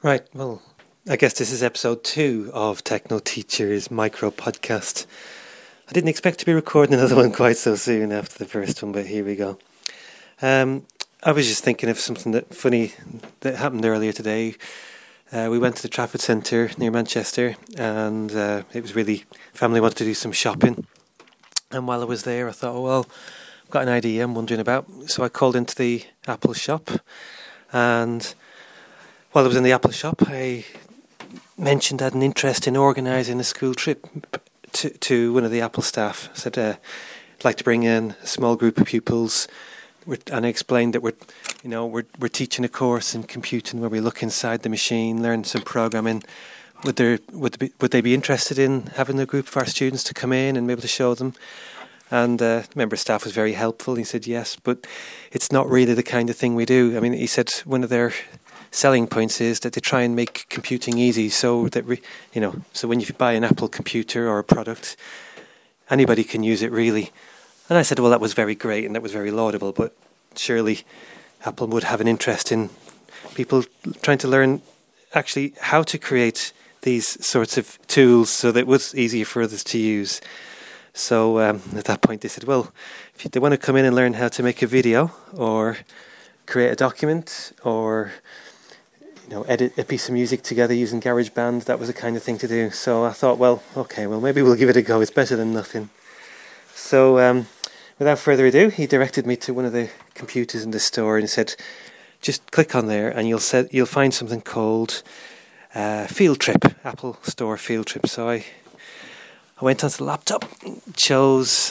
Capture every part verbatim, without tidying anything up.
Right, well, I guess this is episode two of Techno Teacher's micro podcast. I didn't expect to be recording another one quite so soon after the first one, but here we go. Um, I was just thinking of something that funny that happened earlier today. Uh, we went to the Trafford Centre near Manchester, and uh, it was really, family wanted to do some shopping. And while I was there, I thought, oh, well, I've got an idea I'm wondering about. So I called into the Apple shop, and while I was in the Apple shop, I mentioned I had an interest in organising a school trip to, to one of the Apple staff. I said, uh, I'd like to bring in a small group of pupils. We're, and I explained that we're, you know, we're we're teaching a course in computing where we look inside the machine, learn some programming. Would there would they be, would they be interested in having a group of our students to come in and be able to show them? And uh, the member of staff was very helpful. He said yes, but it's not really the kind of thing we do. I mean, he said one of their selling points is that they try and make computing easy, so that we, you know, so when you buy an Apple computer or a product, anybody can use it really. And I said, well, that was very great and that was very laudable, but surely Apple would have an interest in people trying to learn actually how to create these sorts of tools so that it was easier for others to use. So um, at that point they said, well, if they want to come in and learn how to make a video or create a document or, you know, edit a piece of music together using GarageBand, that was the kind of thing to do. So I thought, well, okay, well, maybe we'll give it a go. It's better than nothing. So um, without further ado, he directed me to one of the computers in the store and said, just click on there and you'll set, you'll find something called uh, Field Trip, Apple Store Field Trip. So I, I went onto the laptop, chose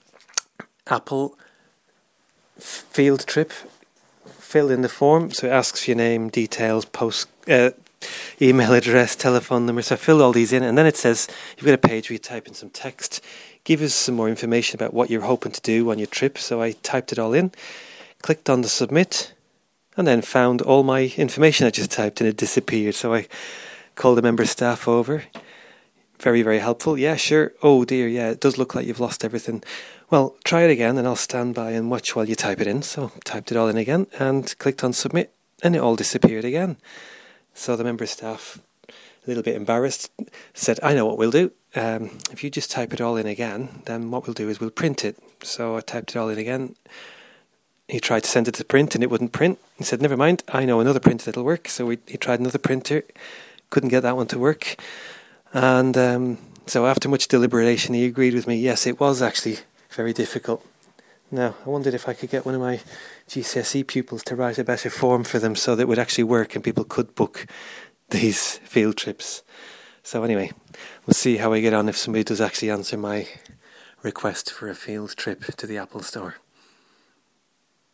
Apple Field Trip, fill in the form, so it asks for your name, details, post, uh, email address, telephone number. So I filled all these in, and then it says you've got a page where you type in some text, give us some more information about what you're hoping to do on your trip. So I typed it all in, clicked on the submit, and then found all my information I just typed, and it disappeared. So I called the member of staff over. Very, very helpful. Yeah, sure. Oh dear, yeah, it does look like you've lost everything. Well, try it again and I'll stand by and watch while you type it in. So typed it all in again and clicked on submit and it all disappeared again. So the member of staff, a little bit embarrassed, said, I know what we'll do. Um, if you just type it all in again, then what we'll do is we'll print it. So I typed it all in again. He tried to send it to print and it wouldn't print. He said, never mind, I know another printer that'll work. So we, he tried another printer, couldn't get that one to work. And um, so after much deliberation, he agreed with me. Yes, it was actually very difficult. Now, I wondered if I could get one of my G C S E pupils to write a better form for them so that it would actually work and people could book these field trips. So anyway, we'll see how I get on if somebody does actually answer my request for a field trip to the Apple Store.